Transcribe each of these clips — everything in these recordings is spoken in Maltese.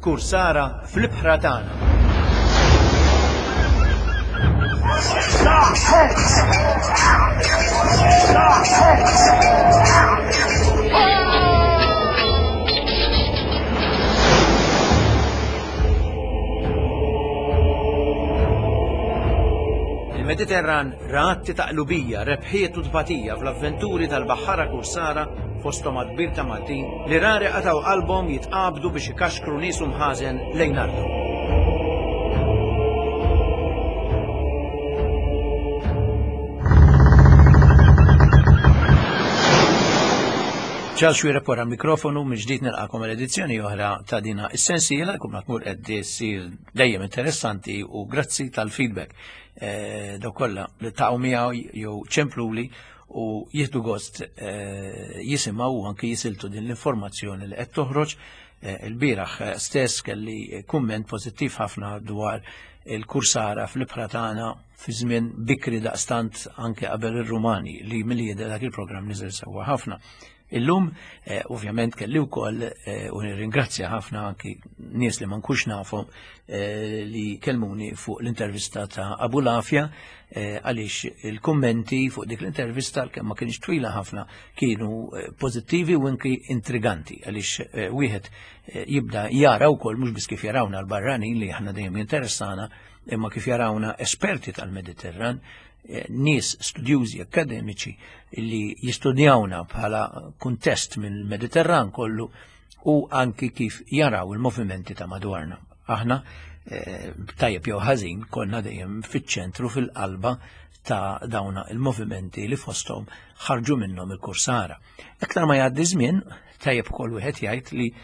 Kursara fl-ibħra tagħna. Il-Mediterran ratti ta' qlubija, rebħiet u tbatija fl-avventuri tal-Baħħara Kursara fosthom għall-Kbir ta' Maltin li rari qataw qalbhom jitqabdu biex ikaxkru nies mħażen lejn ardhom. ċal xwira porra mikrofonu miġdijt nilqakom l-edizzjoni oħra ta' dina essenzjela, kum natmur għeddi sir dejjem interessanti u grazzi tal-feedback. Daw kolla li ta'u miegħu jew ċempluli u jihdu gost jisimaw u anki jisiltu din l-informazzjoni li qed toħroġ. Il-bieraħ stess kelli kumment pozittiv ħafna dwar il-Kursara fl-ibħra tagħna fi żmien bikri daqstant anke qabel ir-Rumani li milli dak il-programm niżel sewwa ħafna. Illum, ovvjament kelli wkoll u nirringrazzja ħafna anki nies li ma nkunx nafhom li kelmuni fuq l-intervista ta' Abu Lafja għaliex il-kummenti fuq dik l-intervista kemm ma kienx twila ħafna kienu pożittivi u anki intriganti għaliex wieħed jibda jara wkoll mhux biss kif jarawna l-barranin li aħna dejjem jinteressana imma kif jarawna esperti tal-Mediterran, nies studjużi akademiċi li jistudjawna bħala kuntest mill-Mediterran kollu u anki kif jaraw il-movimenti ta' madwarna. Aħna tajjeb jew ħażin konna dejjem fiċ-ċentru fil-qalba ta' dawna il-movimenti li fosthom ħarġu minnhom il-Kursara. Aktar ma jgħaddi żmien tajjeb ukoll wieħed jgħid li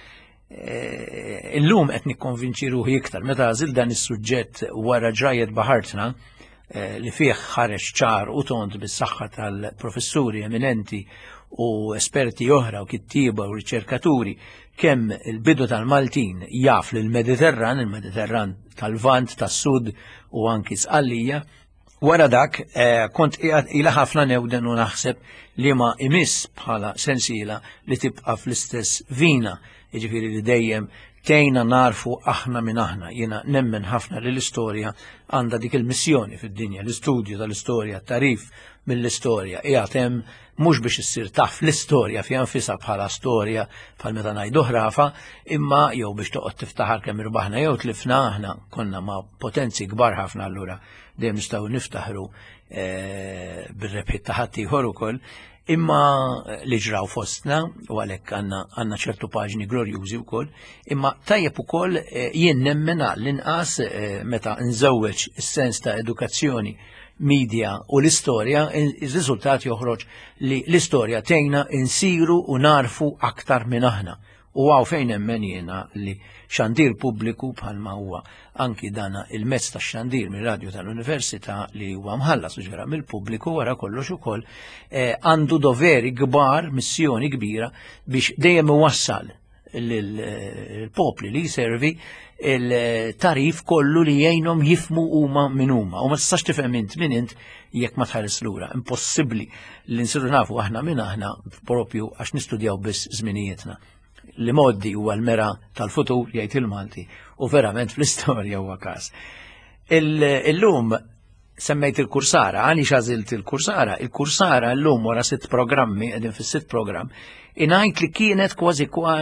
illum qed nikkonvinċi ruħi iktar meta għażil dan is-suġġett wara ġrajiet baħartna li fih ħareġ ċar u tont bis-saħħa tal-professuri eminenti u esperti oħra u kittiba u riċerkaturi kemm il-bidu tal-Maltin jaf lill-Mediterran, il-Mediterran tal-Vant, tas-Sud u anki Sqallija. Wara dak kont ila ħafna newden u naħseb li ma imiss bħala sensiela li tibqa' fl-istess vina, jiġifieri li dejjem tejna narfu aħna minn aħna. Jiena nemmen ħafna li l-istorja għandha dik il-missjoni fid-dinja, l-istudju tal-istorja, tarif mill-istorja. Qiegħed hemm mhux biex issir taf l-istorja fi anfisha bħala storja bħal meta ngħidu ħrafa, imma jew biex toqgħod tiftaħar kemm irbaħna jew tlifna aħna konna ma' potenzi kbar ħafna allura dejjem nistgħu niftaħru bir-rebħiet ta' ħadd ieħor ukoll. Imma li ġraw fostna u għalhekk għandna ċertu paġni glorjużi wkoll, imma tajjeb ukoll jien nemmen l-inqas meta nżewweġ is-sens ta' edukazzjoni, media u l-istorja, ir-riżultat joħroġ li l-istorja tgħinna insiru u narfu aktar minn aħna. U għaw fejn nemmen jiena li xandir pubbliku bħalma huwa anki dana il-mezz ta' xandir mir-radju tal-Università li huwa mħallas u ġara mill-pubbliku wara kollox ukoll għandu doveri kbar, missjoni kbira biex dejjem iwassal lill-popli li jservi il-tarif kollu li jgħinhom jifmu huma minn huma. U ma tistax tifhem int minn int jekk ma tħares lura. Impossibbli li nsiru nafu aħna minn aħna propju għax nistudjaw biss żminijietna. Li moddi huwa l-mera tal-futur jgħid il-Malti u verament fl-istorja huwa każ. Illum semmejt il-Kursara, għani xażilt il-Kursara. Il-Kursara llum wara 6 programmi, qegħdin fis-6 programm, ingħid li kienet kważi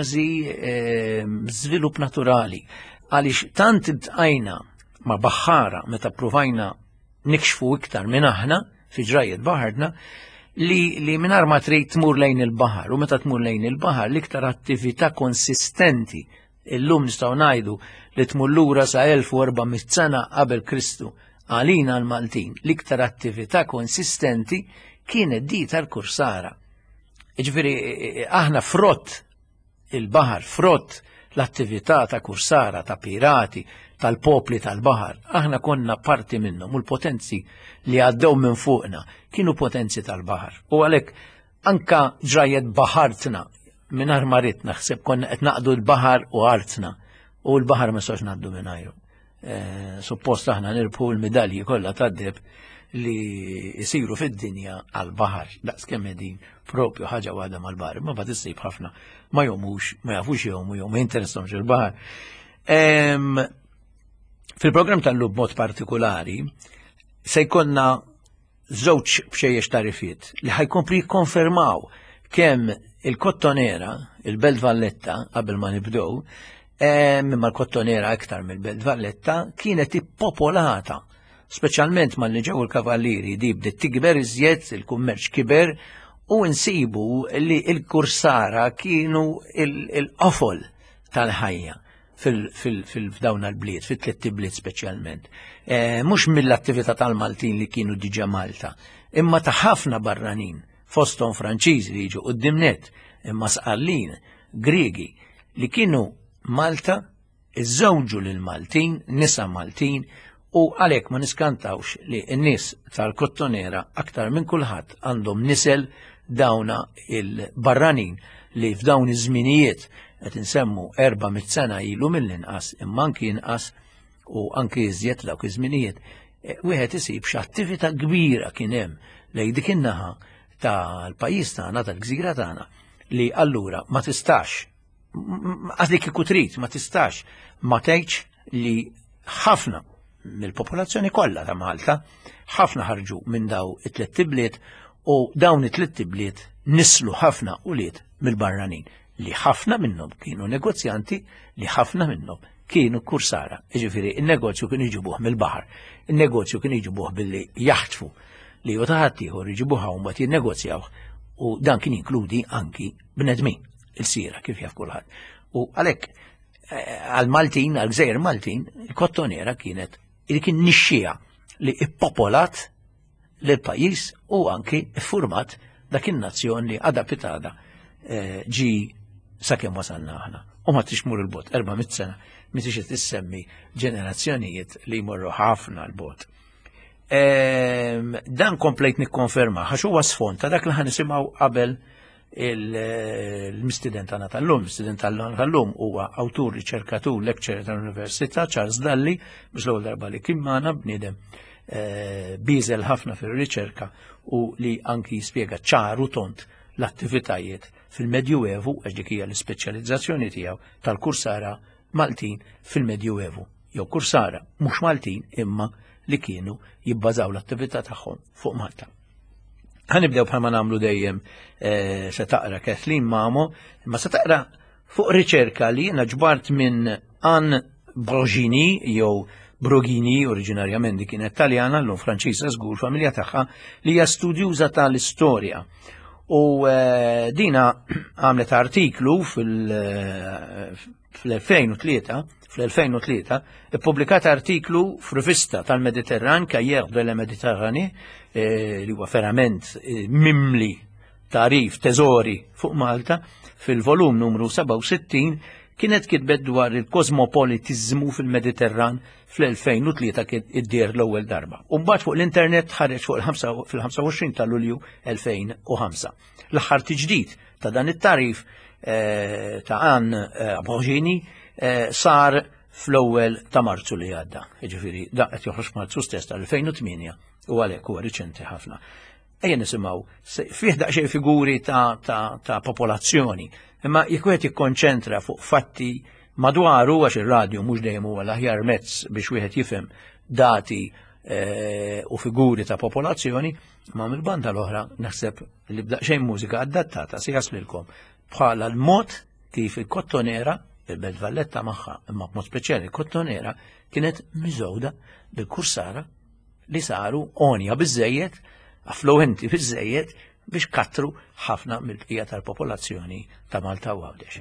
żvilupp naturali għaliex tant intqajna ma' Baħħara meta ppruvajna nikxfu iktar minn aħna fi ġrajiet baħarna li mingħajr ma trid tmur lejn il-baħar u meta tmur lejn il-baħar l-iktar attività konsistenti illum nistgħu ngħidu li tmur lura sa 1400 sena qabel Kristu għalina l-Maltin l-iktar attività konsistenti kienet di tal-Kursara. Jiġifieri aħna frott il-baħar, frott l-attività ta' Kursara, ta' pirati, tal-popli tal-baħar, aħna konna parti minnhom u l-potenzi li għaddew minn fuqna kienu potenzi tal-baħar. U għalhekk anka ġrajiet baħartna mingħajr ma rid naħseb konna qed naqdu l-baħar u artna u l-baħar ma sax ngħaddu mingħajru. Suppost aħna nirbħu l-medalji kollha tad-deb li jsiru fid-dinja għall-baħar, daqskemm din propju ħaġa waħda mal-baħar, ma bad issib ħafna ma jomux, ma jafux jomu jew ma jinteressahomx il-baħar. Fil-programm tal-lub mod partikolari se jkollna żewġ bxejjex tarifiet li ħajkompli jikkonfermaw kemm il-Kottonera, il-Belt Valletta qabel ma nibdew, imma l-Kottonera iktar mill-Belt Valletta kienet ippopolata, speċjalment mal-li ġew il-kavallieri di bdiet tikber iżjed, il-kummerċ kiber u nsibu li l-kursara kienu il-qofol tal-ħajja f'dawn l-bliet, fit-tliet bliet speċjalment. Mhux mill-attività tal-Maltin li kienu diġà Malta, imma ta' ħafna barranin, fosthom Franċiżi li jiġu qudiemnet, imma sqallin, Griegi li kienu Malta, iżżewġu lil Maltin, nisa Maltin, u għalhekk ma niskantawx li n-nies tal-Kottonera aktar minn kulħadd għandhom nisel dawna il-barranin li f'dawn iż-żminijiet qed insemmu 400 sena ilu mill-inqas imma anki inqas u anki iżjed dawk iż-żminijiet wieħed isib x'attività kbira kien hemm lejn dik in-naħa tal-pajjiż tagħna tal-gżira tagħna li allura ma tistax għadli kieku trid ma tistax ma tgħidx li ħafna mill-popolazzjoni kollha ta' Malta ħafna ħarġu minn daw it-tliet tibliet u dawn it-tliet tibliet nislu ħafna ulied mill-barranin li ħafna minnhom kienu negozjanti li ħafna minnhom kienu kursara. Jiġifieri il-negozju kien iġibuh mill-baħar, il-negozju kien iġibuh billi jaħtfu li taħat ieħor iġibuha u mbagħad jinnegozjawh u dan kien jinkludi anki bnedmin il-sira kif jaf kulħadd. U għalhekk għal-Maltin, għal-Gżejjer Maltin, il-Kottonera kienet li kien nixxija li ippopolat l-pajjiż u anki iffurmat dak in-nazzjon li għada pitada ġi sakemm wasalna aħna. U ma tixmur il-bot, 400 sena, mi tixet tissemmi ġenerazzjonijiet li jmorru ħafna l-bot. Dan komplejt nikkonferma, għax huwa sfond ta' dak li ħanisimgħu qabel il-mistident tagħna tal-lum. Mistident tal-lum huwa awtur, riċerkatur, lecturer tal-Università Charles Dalli, biex l-ewwel darba li kien magħna bniedem biżel ħafna fir-riċerka u li anki jispjega ċaru tont l-attivitajiet fil-Medjuevu, għax dik hija l-ispeċjalizzazzjoni tiegħu tal-kursara Maltin fil-Medjuevu. Jew kursara mhux Maltin imma li kienu jibbażaw l-attività tagħhom fuq Malta. Ħanibdew bħalma nagħmlu dejjem se taqra Kathleen Mamo, imma se taqra fuq riċerka li jiena ġbart minn Anne Brogini jew Brogini, oriġinarjament dik kienet Taljana, llum Franċiża żgur familja tagħha li hija studjuża tal-istorja. U dina għamlet artiklu fl-2003 ippubblikat artiklu f'rivista tal-Mediterran Cahiers de la Méditerranée li huwa verament mimli tarif teżori fuq Malta fil-volum numru 67 kienet kitbet dwar il-kosmopolitizmu fil-Mediterran fl-2003 kien iddier l-ewwel darba. U mbagħad fuq l-internet ħareġ fuq fil-25 ta' Lulju 2005. L-aħħar tiġdid ta' dan it-tarif ta' Anne Brogini sar fl-ewwel ta' Marzu li għadda. Jiġifieri da qed joħroġ Marzu stess tal-2008 u għalhekk huwa riċenti ħafna. Ejja nisimgħu fih daqsxejn figuri ta' popolazzjoni, imma jekk wieħed jikkonċentra fuq fatti madwaru għax ir-radju mhux dejjem huwa l-aħjar mezz biex wieħed jifhem dati u figuri ta' popolazzjoni, ma mill-banda l-oħra naħseb li b'daqsxejn mużika adattata se jaslilkom bħala l-mod kif il-Kottonera, il-Belt Valletta magħha, imma b'mod speċjali il-Kottonera kienet miżewda bil-kursara li saru onja biżżejjed, affluenti biżżejjed biex kattru ħafna mill-bqija tal-popolazzjoni ta' Malta u Għawdex.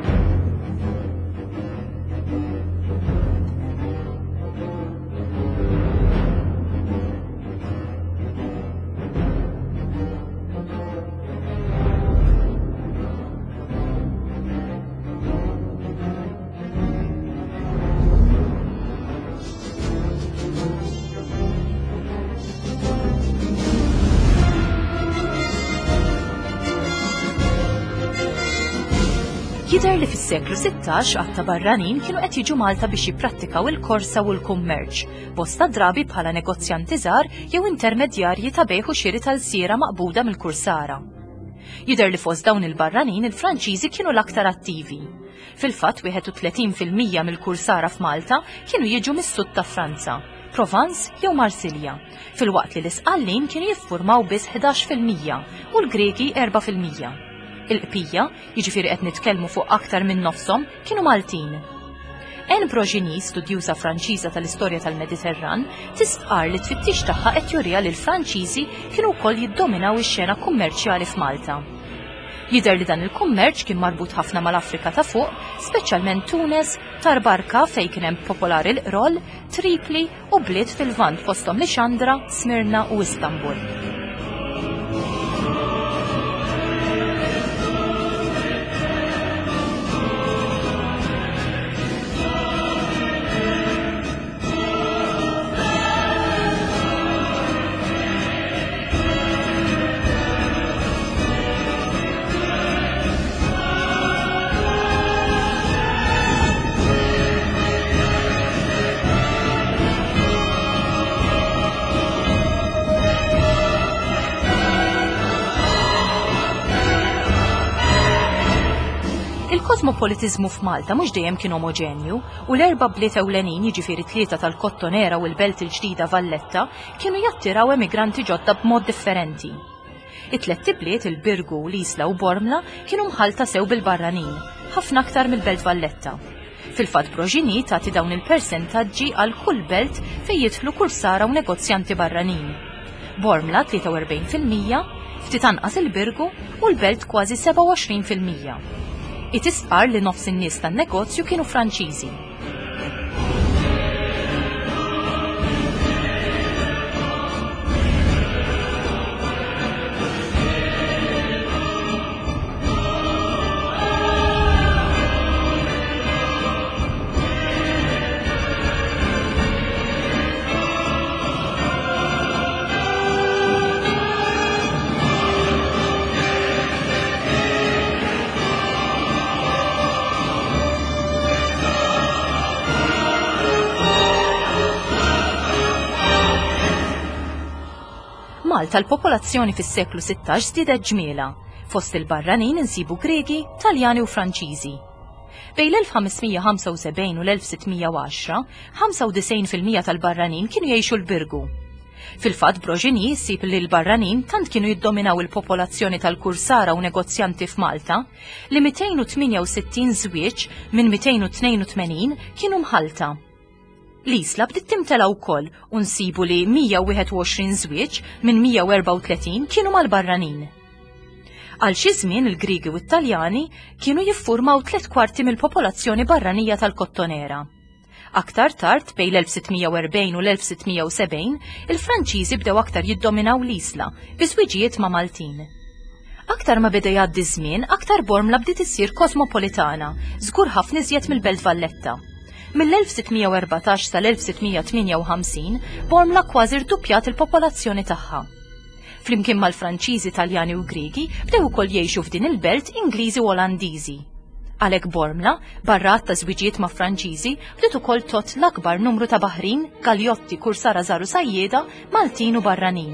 Jidher li fis-seklu 16 għatta barranin kienu qed jiġu Malta biex jipprattikaw il-korsa u l-kummerċ, bosta drabi bħala negozjanti żgħar jew intermedjarji ta' bejħ u xiri tal-siera maqbuda mill-kursara. Jidher li fost dawn il-barranin il-Franċiżi kienu l-aktar attivi. Fil-fatt 31% mill-kursara f'Malta kienu jiġu mis-sud ta' Franza, Provence jew Marsilja, fil-waqt li l-Isqallin kienu jiffurmaw biss 11% u l-Greki 4%. Il-qbija, jiġifieri qed nitkellmu fuq aktar minn nofshom, kienu Maltin. Anne Brogini, studjuża Franċiża tal-istorja tal-Mediterran, tisqar li tfittix tagħha qed jurija li l-Franċiżi kienu wkoll jiddominaw ix-xena kummerċjali f'Malta. Jidher li dan il-kummerċ kien marbut ħafna mal-Afrika ta' fuq, speċjalment Tunes, Tarbarka fejn kien hemm popolari l-qrol, Tripli u bliet fil-Lvant fosthom Lixandra, Smirna u Istanbul. Il-kosmopolitizmu f'Malta mhux dejjem kien omoġenju u l-erba' bliet ewlenin jiġifieri 3 tal-Kottonera u l-Belt il-ġdida Valletta kienu jattiraw emigranti ġodda b'mod differenti. It-tliet bliet il-Birgu, l-Isla u Bormla kienu mħalta sew bil-barranin, ħafna aktar mill-Belt Valletta. Fil-fatt Brogini tagħti dawn il-persentaġġi għal kull belt fejn jidħlu kursara u negozjanti barranin. Bormla 43%, ftit anqas il-Birgu u l-Belt kważi 27%. Itisqar li nofs in-nies tan-negozju kienu Franċiżi. Malta l-popolazzjoni fis-seklu 16 żdiedet ġmiela. Fost il-barranin insibu Greki, Taljani u Franċiżi. Bejn l-1575 u l-1610, 95% tal-barranin kienu jgħixu l-Birgu. Fil-fatt Brogini ssib li l-barranin tant kienu jiddominaw il-popolazzjoni tal-kursara u negozjanti f'Malta li 268 żwieġ minn 282 kienu mħalta. L-Isla bdiet timtela wkoll u nsibu li 121 żwieġ minn 134 kienu mal-barranin. Għal xi żmien il-Griegi u t-Taljani kienu jiffurmaw 3/4 mill-popolazzjoni barranija tal-Kottonera. Aktar tard bejn l-1640 u l-1670 il-Franċiżi bdew aktar jiddominaw l-Isla biżwiġijiet ma' Maltin. Aktar ma beda jgħaddi żmien, aktar Bormla bdiet issir kosmopolitana, żgur ħafna iżjed mill-Belt Valletta. Mill-1614 sal-1658 Bormla kważi rduppjat il-popolazzjoni tagħha. Flimkien mal-Franċiżi, Taljani u Griegi bdew ukoll jgħixu f'din il-belt Ingliżi u Olandiżi. Għalhekk Bormla, barrat ta' żwiġijiet ma' Franċiżi, bdiet ukoll tot l-akbar numru ta' baħrin, galjotti, kursara żaru sajjieda, Maltin u barranin.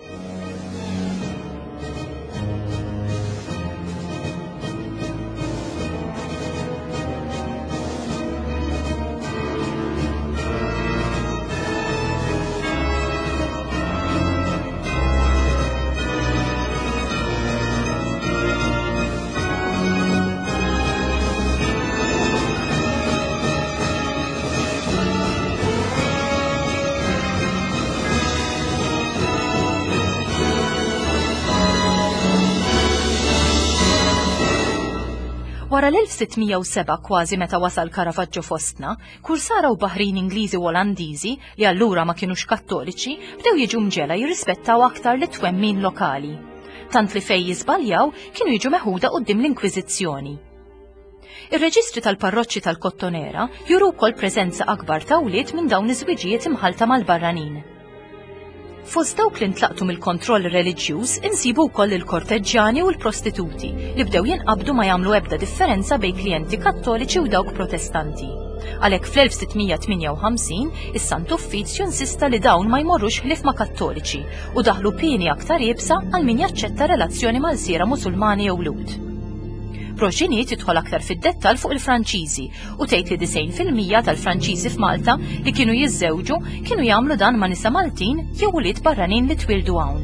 Wara l-1607 kważi meta wasal Caravaggio fostna, kursara u baħrin Ingliżi u Olandiżi li allura ma kienux kattoliċi bdew jiġu mġela jirrispettaw aktar li twemmin lokali. Tant li fejn jiżbaljaw kienu jiġu meħuda quddiem l-Inkwiżizzjoni. Ir-reġistri tal-parroċċi tal-Kottonera juru wkoll preżenza akbar ta' wlied minn dawn iż-żwiġijiet imħalta mal-barranin. Fost dawk li ntlaqtu mill-kontroll reliġjuż insibu wkoll il-korteġġjani u l-prostituti li bdew jinqabdu ma jagħmlu ebda differenza bejn klijenti kattoliċi u dawk protestanti. Għalhekk fl-1658 is-Sant Uffiċċju insista li dawn ma jmorrux ħlief ma' Kattoliċi u daħlu pieni aktar iebsa għal min jaċċetta relazzjoni mal-siera Musulmani jew Lud. Proġini tidħol aktar fid-dettall fuq il-Franċiżi u tgħid li 90% tal-Franċiżi f'Malta li kienu jiżżewġu kienu jagħmlu dan ma' nisa Maltin jew ulied barranin li twildu hawn.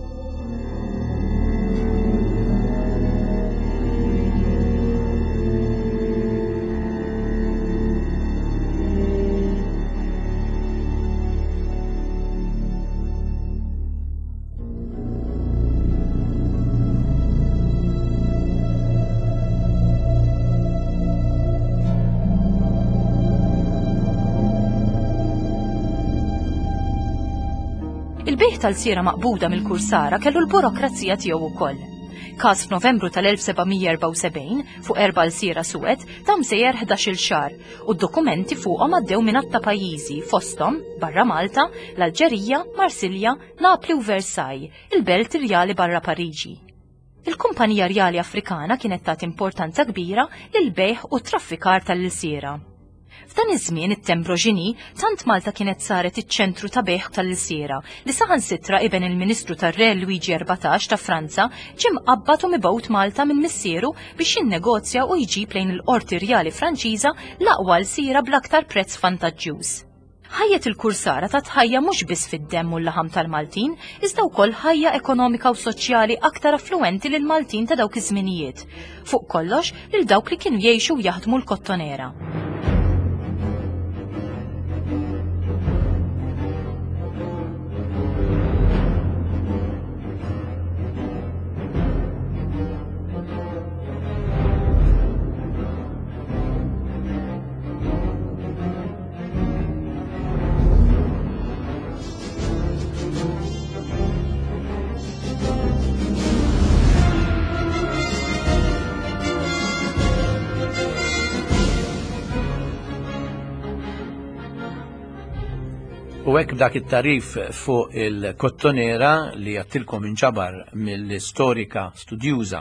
Il-bejħ tal-siera maqbuda mill-Kursara kellu l-burokrazija tiegħu wkoll. Każ f'Novembru tal-1774 fuq 4 l-siera Suwed tam sejjer 11-il xahar u d-dokumenti fuqhom għaddew minn ta' pajjiżi fosthom barra Malta, l-Alġerija, Marsilja, Napli u Versailles, il-Belt Rjali barra Pariġi. Il-Kumpanija Rjali Afrikana kienet tagħti importanza kbira lil bejħ u traffikar tal-siera. F'dan iż-żmien it-Tembroġini tant Malta kienet saret iċ-ċentru ta' bejħ tal-siera li saħansitra iben il-Ministru tar-Re Luigi XIV ta' Franza ġie mqabbad u mibgħut Malta minn missieru biex jinnegozja u jġib lejn il-Qorti Rjali Franċiża l-aqwa l-siera bl-aktar prezz vantaġġjuż. Ħajjet il-Kursara ta' tħajja mhux biss fid-demm u l-laħam tal-Maltin, iżda wkoll ħajja ekonomika u soċjali aktar affluenti lil Maltin ta' dawk iż-żminijiet. Fuq kollox lil dawk li kienu jgħixu u jaħdmu l-kottonera. U hekk dak it-tarif fuq il-kottonera li għattilkom inġabar mill-istorika studjuża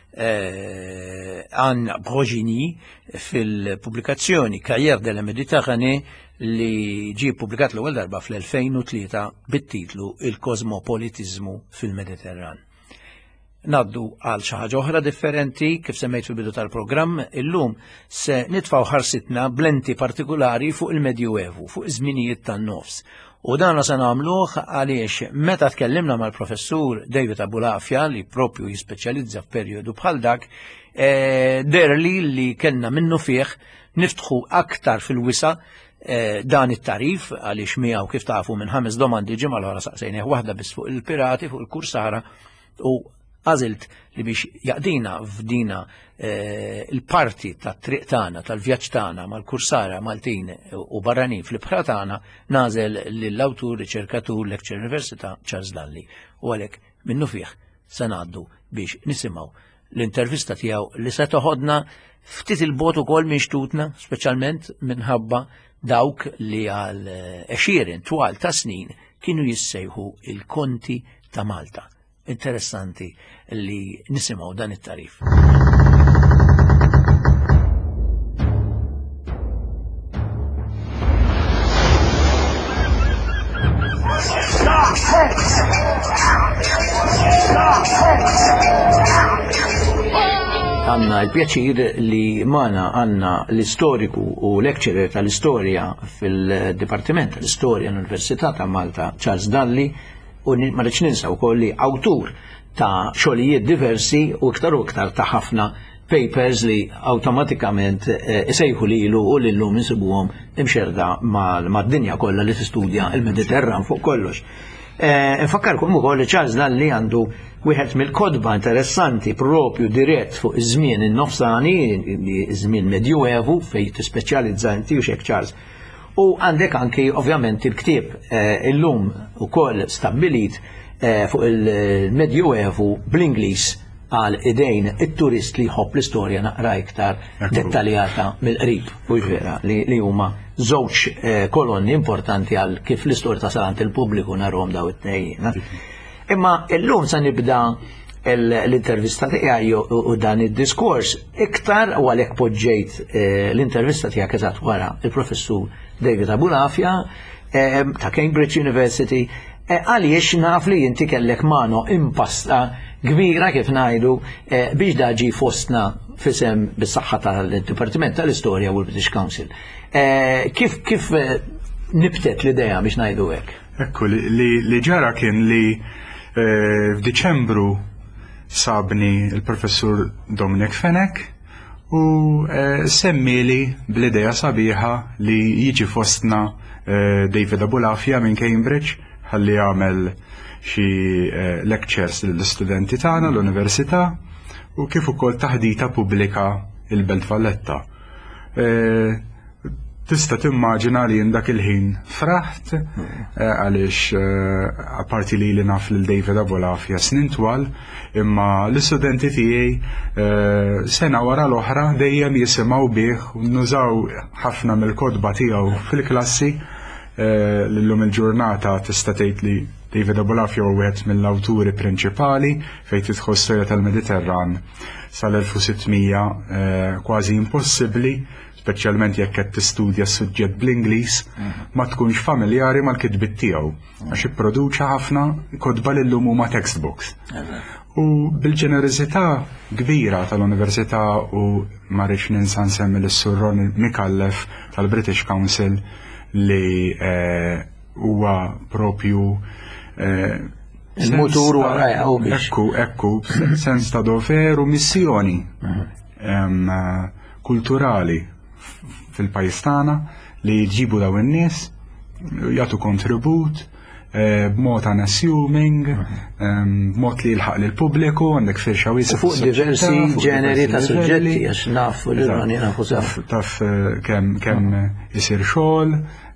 Anne Brogini fil-pubblikazzjoni Cahiers de la Méditerranée li ġie publikat l-ewwel darba fl-2003 bit-titlu Il-Kosmopolitizmu fil-Mediterran. Naddu għal xi ħaġa oħra differenti kif semmejt fil-bidu tal-programm, illum se nitfgħu ħarsitna blenti partikulari fuq il-Medju Evu, fuq iż-żminijiet tan-nofs. U dan se nagħmluh għaliex meta tkellimna mal-professur David Abulafja li propju jispeċjalizza f'perjodu bħal dak, derli li kellna minnu fih niftħu aktar fil-wisa dan it-tarif għaliex miegħu kif tafu minn 5 domandi ġimgħa l-ora saqsejnieh waħda biss fuq il-pirati fuq il-Kursara u għażilt li biex jaqdina f'dina il-parti tat-triq tagħna tal-vjaġġ tagħna mal-Kursara Maltin u barranin fl-ibħra tagħna nażel lill-awtur riċerkatur lecturer Università Charles Dalli. U għalhekk minnu fih se ngħaddu biex nisimgħu l-intervista tiegħu li se toħodna ftit il-bot ukoll minn xtutna, speċjalment minħabba dawk li għal 20 twal ta' snin kienu jissejħu il-Konti ta' Malta. Interessanti li nisimgħu dan it-tarif. Għanna l-pjaċir li mana għanna l-istoriku u lecturer tal-istorja fil-Dipartiment tal-Istorja l-Università ta' Malta Charles Dalli u ma rridx ninsa wkoll li awtur ta' xogħlijiet diversi u iktar ta' ħafna papers li awtomatikament isejħu lilu u lillum insibuhom imxerda mad-dinja kollha li tistudja il-Mediterran fuq kollox. Infakkarkom ukoll li Charles Dalli għandu wieħed mill-kodba interessanti propju dirett fuq iż-żmien in-nofsani, iż-żmien Medjuevu fejn tispeċjalizza inti u xek Charles. U għandek anki ovvjament il-ktieb illum ukoll stabbilit fuq il-Medjuevu bl-Ingliż għal idejn it-turist li jħobb l-istorja naqra iktar dettaljata mill-qrib u vera li huma żewġ kolonni importanti għal kif l-istorja tasalant il-pubbliku narhom daw it-tnejjin. Imma illum se nibda l-intervista tiegħi u dan id-diskors iktar u għalhekk poġġejt l-intervista tiegħek eżatt wara il-professur David Abulafia ta' Cambridge University għaliex naf li inti kellek mano impasta kbira kif ngħidu biex daġi fostna fisem bis-saħħa tal-Dipartiment tal-Istorja u l-British Council. Kif nibtet l-idea biex ngħidu hekk? Ekku li ġara kien li f'Diċembru sabni il-professur Dominic Fenech u semmili bl-idea sabiħa li jiġi fostna David Abulafia minn Cambridge ħalli jagħmel xi lectures lill-istudenti tagħna l-università u kif ukoll taħdita pubblika il-Belt Valletta. Tista' timmaġina li dak il-ħin fraħt għaliex apparti li naf lil David Abulafia snin twal, imma l-istudenti tiegħi sena wara l-oħra dejjem jisimgħu bih u nużaw ħafna mill-kodba tiegħu fil-klassi. L-lum il-ġurnata tista' tgħid li David Abulafia huwa wieħed mill-awturi prinċipali fejn tidħol storja tal-Mediterran sal-1600 kważi impossibbli, speċjalment jekk qed tistudja s-suġġett bl-Ingliż, ma tkunx familjari mal-kitbiet tiegħu għax ipproduċa ħafna kodba li llum huma textbooks. U bil-ġenerożità kbira tal-Università u ma rridx ninsa nsemmi lis-Sur Ronnie Mikallef tal-British Council li huwa propju il-mutur wara ekku sens ta' dover u missjoni kulturali fil-pajjiż tagħna li jġibu daw in-nies jagħtu kontribut b'mod unassuming, b'mod li jilħaq lill-pubbliku, għandek firxa wiesa fuq diversi ġeneri ta' suġġetti għax nafu li nafu taf kemm isir xogħol,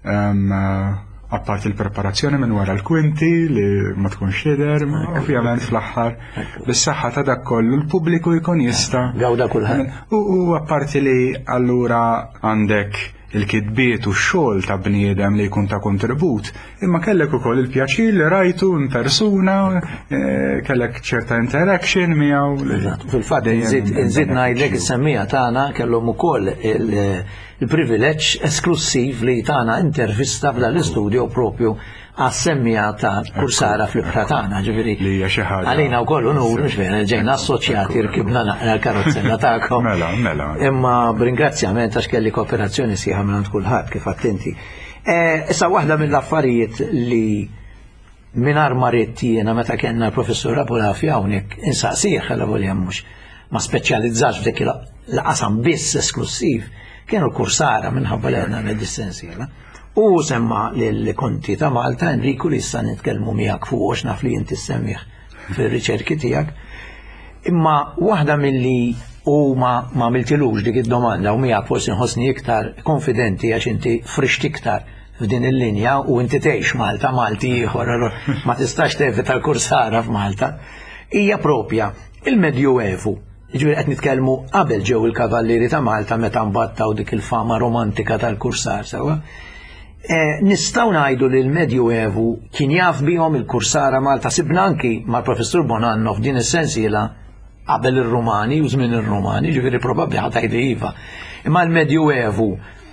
apparti l-preparazzjoni minn wara l-kwinti li ma tkunx jidher, ovvjament fl-aħħar bis-saħħa ta' dak kollu l-pubbliku jkun jista' gawda kulħadd. U apparti li allura għandek il-kitbiet u x-xogħol ta' bniedem li jkun ta' kontribut, imma kellek ukoll il-pjaċir li rajtu in persuna, kellek ċerta interaction miegħu. Fil-fatt inżid ngħidlek is-semmija tagħna kellhom ukoll il-privileġġ esklusiv li tagħna intervista fl-istudio propju għas-semmija ta' kursara fl-ibħra tagħna, ġifieri għalina wkoll unur mhux vera ġejna assoċjati rkibna naqra l-karozzella tagħkom. Mela. Imma b'ringrazzjament għax kelli kooperazzjoni sieħa minn kulħadd kif attenti. Issa waħda mill-affarijiet li mingħajr marit jiena meta kellna l-professur Abulafia hawnhekk insaqsih ħalla volja mhux ma speċjalizzax f'dik il-qasam biss esklusiv kienu l-kursara minħabba li għandna l-distanzjela. U semma l-konti ta' Malta Enriku li issa nitkellmu miegħek fuq għax naf li inti semmih fir-riċerki tiegħek. Imma waħda milli u ma għamiltilux dik id-domanda u miegħek forsi nħossni iktar konfidenti għax inti frixt iktar f'din il-linja u inti tgħix Malta Malti ieħor ma tistax tevita l-kursara f'Malta. Hija propja il-Medjuevu. Ġifieri qed nitkellmu qabel ġew il-Kavallieri ta' Malta meta mbattaw dik il-fama romantika tal-kursar sewwa. Nistgħu ngħidu li l-Medjuevu kien jaf bihom il-kursara Malta sibna anki mal-professur Bonanno f'din is-sensiela qabel ir-Rumani u żmien ir-Rumani, ġifieri probabbli ħadd iva. Imma l-Medjuevu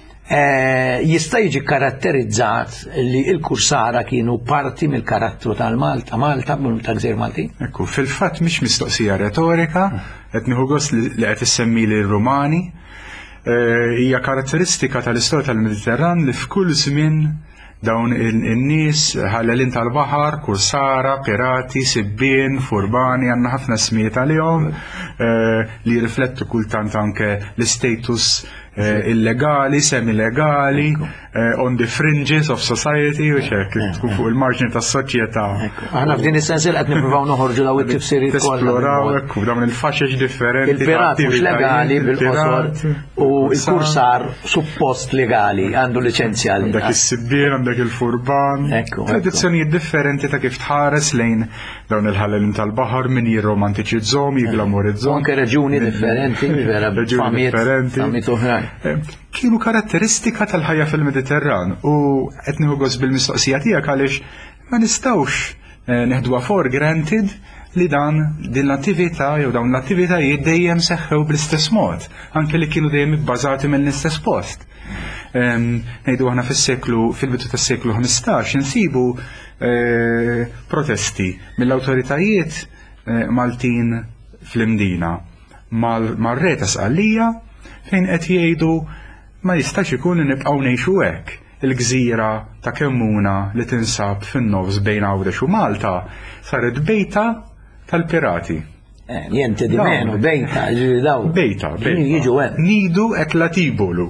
jista' jiġi karatterizzat li l-kursara kienu parti mill-karattru tal-Malta, Malta ta' Gżejjer Maltin. Ekku, fil-fatt mhix mistoqsija retorika, qed nieħu gost li qed issemmi lir-Rumani. Hija karatteristika tal-istorja tal-Mediterran li f'kull żmien dawn in-nies ħallelin tal-baħar, kursara, pirati, sibbien, furbani, għandna ħafna smiet għalihom li riflettu kultant anke l-status illegali, semi-legali, on the fringes of society, u xek, tkun fuq il-marġni tas soċjetà. Aħna f'din is-sensiel qed nippruvaw noħorġu daw it-tifsiriet kollha. Esploraw dawn il-faxex differenti. Il-pirat mhux legali bil-qosor u l-kursar suppost legali għandu liċenzja. Għandek is-sibbien, għandek il-furban. Tradizzjonijiet differenti ta' kif tħares lejn dawn il-ħallelin tal-baħar min jirromantiċizzhom, jiglamorizzhom. Anke reġuni differenti, vera famijiet oħrajn. Kienu karatteristika tal-ħajja fil-Mediterran u qed nieħu gost bil-mistoqsija tiegħek għaliex ma nistgħux neħduha for granted li din l-attività jew dawn l-attivitajiet dejjem seħħew bl-istess mod, anke li kienu dejjem ibbażati mill-istess post. Ngħidu aħna fil-bidu tas-seklu 15 insibu protesti mill-awtoritajiet Maltin fl-Imdina mal-re ta' Sqallija fejn qed jgħidu ma jistax ikun li nibqgħu ngħixu hekk. Il-gżira ta' Kemmuna li tinsab fin-nofs bejn Għawdex u Malta saret bejta tal-pirati. Niente di meno, bejta, daw. Bejta. Jiġu hemm. Nidu et latibulu.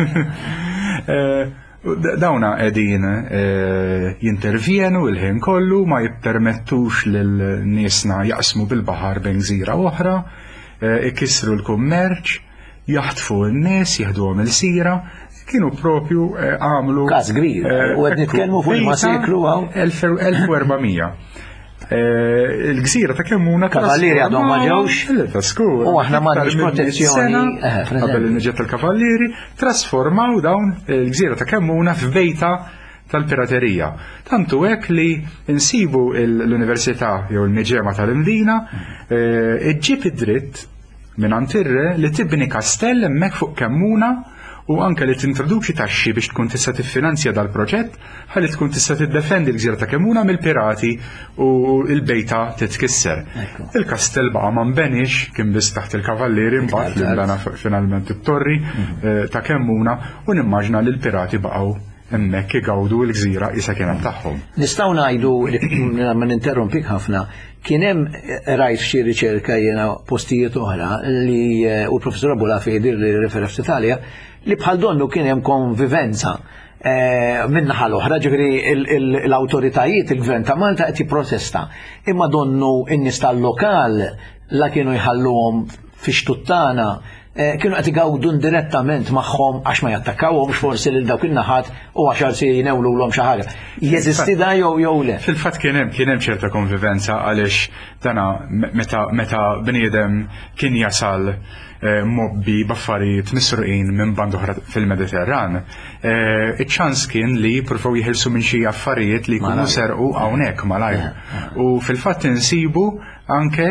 Dawna qegħdin jintervjenu il-ħin kollu, ma jippermettux lil niesna jaqsmu bil-baħar bejn gżira oħra, ikissru l-kummerċ, jaħtfu n-nies, jieħduhom il-sira, kienu propju għamlu każ kbir, u qed nitkellmu fuq ma seklu 1400. Il-gżira ta' Kemmuna kavallieri għadhom ma ġewx. U aħna m'għandniex protezzjoni qabel il-niġġet tal-kavallieri trasformaw dawn il-gżira ta' Kemmuna f'bejta tal-piraterija. Tantu hekk li insibu l-Università jew il-Miġema tal-Imdina iġġib id-dritt mingħand ir-re li tibni kastell hemmhekk fuq Kemmuna u anke li tintroduċi taxxi biex tkun tista' tiffinanzja dal-proġett ħalli tkun tista' tiddefendi l-gżira ta' Kemmuna mill-pirati u l-bejta titkisser. Il-kastell baqa' ma nbenix kien biss taħt il-kavallieri mbagħad li ndana finalment it-torri ta' Kemmuna u nimmaġna li l-pirati baqgħu hemmhekk igawdu l-gżira isa kienet tagħhom. Nistgħu ngħidu ma ninterrompik ħafna kien hemm rajt xi riċerka jiena postijiet oħra li u l-professor Abulafi jdir li refera f'Italja li bħal donnu kien hemm konvivenza min-naħa l-oħra, ġifieri l-awtoritajiet il-Gvern ta' Malta qed jipprotesta. Imma donnu n-nies tal-lokal la kienu jħalluhom fix-tuttana kienu qed igawdu direttament magħhom għax ma jattakkawhomx forsi lil dawk in-naħat u għaxar si jnewlulhom xi ħaġa. Jeżisti da jew le? Fil-fatt kien hemm ċerta konvivenza għaliex dana meta bniedem kien jasal mobbi baffarijiet misruqin minn band oħra fil-Mediterran, iċ-ċans kien li jippruvaw jħilsu minn xi affarijiet li jkunu serqu hawnhekk malajr. U fil-fatt insibu anke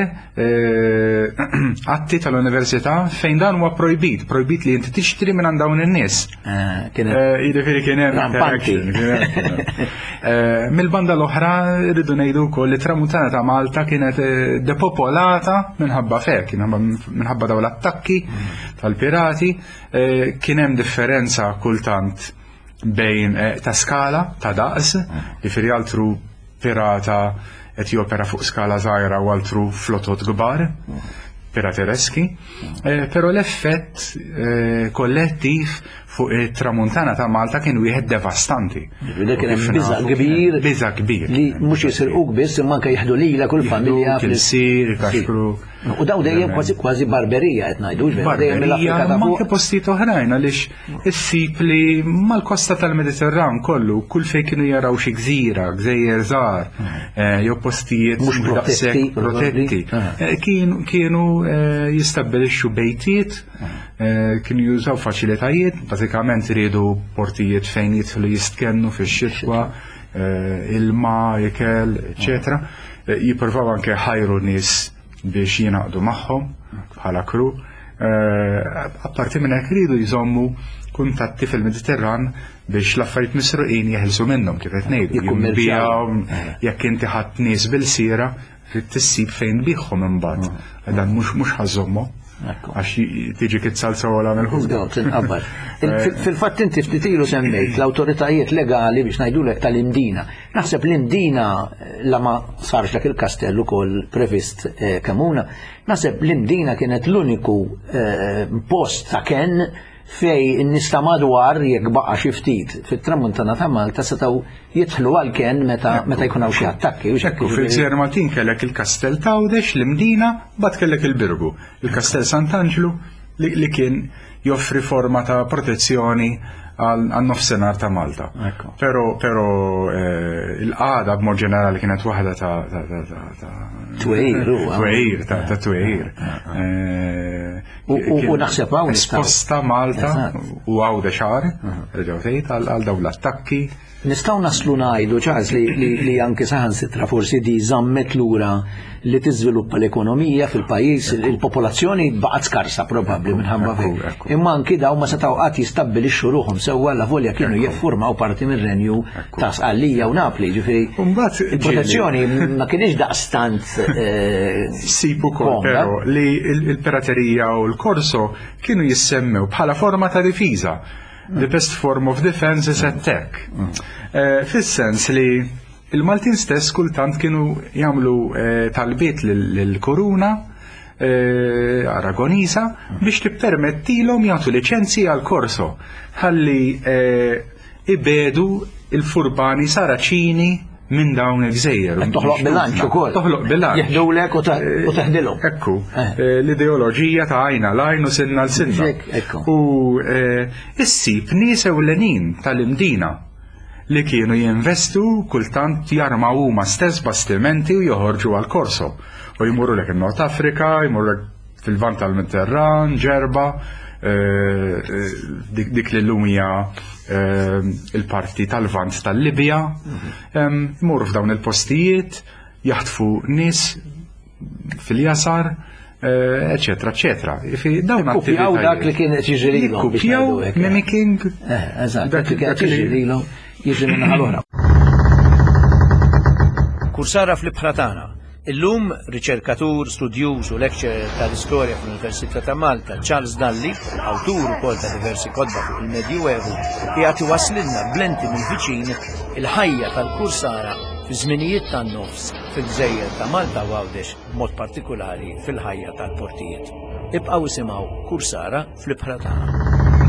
atti tal-Università fejn dan huwa projbit li inti tixtri minn dawn in-nies. Jiġifieri kien hemm mill-banda l-oħra rridu ngħidu wkoll li tramuntana ta' Malta kienet depopolata minħabba fek, minħabba dawn l-attakki tal-pirati, kien hemm differenza kultant bejn ta' skala, ta' daqs, jiġifieri altru pirata qed jopera fuq skala żgħira u altru flotot kbar, piratereski, però l-effett kollettiv fuq it-tramuntana ta' Malta kien wieħed devastanti. Kien hemm biża' kbir. Li mhux jisirquk biss imma anke jieħdu lilha kull familja. Kilsir, kaxkru. U daw dejjem kważi barberija qed ngħidu. Barberija ma anke postijiet oħrajn għaliex issib li mal-kosta tal-Mediterran kollu kull fejn kienu jaraw xi gżira, gżejjer żgħar, jew postijiet mhux protetti. Kienu jistabbilixxu bejtiet, kienu jużaw faċilitajiet, bażikament iridu portijiet fejn jidħlu jistkennu fix-xitwa, ilma, ikel, eċetera. Jippruvaw anke ħajru nies biex jinaqdu magħhom bħala kru. Apparti minn hekk iridu jżommu kuntatti fil-Mediterran biex l-affarijiet misruqin jeħilsu minnhom kif qed ngħidu. Jimbijahom jekk inti ħadd nies bil-sira trid tissib fejn bihom imbagħad. Dan mhux ħażommhom. Għax tiġi kitzal sawola mill-ħuda. Fil-fatt inti ftit ilu semmejt l-awtoritajiet legali biex ngħidulek tal-Imdina. Naħseb l-Imdina la ma sarx dak il-kastell ukoll previst Kemmuna, naħseb l-Imdina kienet l-uniku post ta' ken fej in-nies ta' madwar jekk baqa' xi ftit fit-tramuntana ta' Malta setgħu jidħlu għalkemm meta jkun hawn xi attakki. Fil-Gżejjer Maltin kellek il-Kastell Tawdex, l-Imdina, mbagħad kellek il-Birgu, il-Kastell Sant'Angelo li kien joffri forma ta' protezzjoni għal-nofsenar ta' Malta. Pero il-qada b'mod ġenerali kienet waħda ta' twejr, ta' twejr. U naħseb hawn esposta Malta u għawda xar, reġgħu tgħid għal dawn l-attakki. Nistgħu naslu ngħidu Charles li anke saħansitra forsi di żammet lura li tiżviluppa l-ekonomija fil-pajjiż, il-popolazzjoni baqgħet skarsa probabbli minħabba fejn. Imma anki daw ma setgħu qatt jistabbilixxu ruhom sewwa la volja kienu jiffurmaw parti mir-renju ta' Sqallija u Napli, ġifieri il-protezzjoni ma kienx daqstant sib ukoll però li l-piraterija u l-korso kienu jissemmew bħala forma ta' difiża. The best form of defense is attack. Fis-sens li il-Maltin stess kultant kienu jagħmlu talbiet lill-Kuruna Aragonisa biex tippermettilhom jagħtu liċenzji għal korso ħalli ibedu il-furbani Saraċini minn dawn il-gżejjer. Toħloq bilanċ ukoll. Toħloq bilanċ. Jeħdulek u teħdilhom. Ekku, l-ideoloġija ta' għajna l-għajn u sinna l-sinna. U issib nies ewlenin tal-imdina li kienu jinvestu kultant jarmaw huma stess bastimenti u joħorġu għal korso. U jmurru lek in-Nord Afrika, jmurru fil-Vant tal-Mediterran, Ġerba, dik li l-lumija il-parti tal-Vant tal-Libja, jmurru f'dawn il-postijiet, jaħtfu nis fil-jasar, eccetera, eccetera. Kupjaw dak li kien jiġrililhom. Kupjaw mimicking. Eżatt, dak li kien jiġrililhom jiġri minn ħalora. Kursara fl-ibħra tagħna. Illum riċerkatur, studjuż u lecturer tal-istorja fl-Università ta' Malta, Charles Dalli, awtur ukoll ta' diversi kodba fuq il-Medju Evu, qiegħed iwasslilna blenti mill-viċin il-ħajja tal-Kursara fi żminijiet tan-nofs fil-Gżejjer ta' Malta u Għawdex, b'mod partikulari fil-ħajja tal-portijiet. Ibqgħu isimgħu Kursara fl-ibħra tagħna.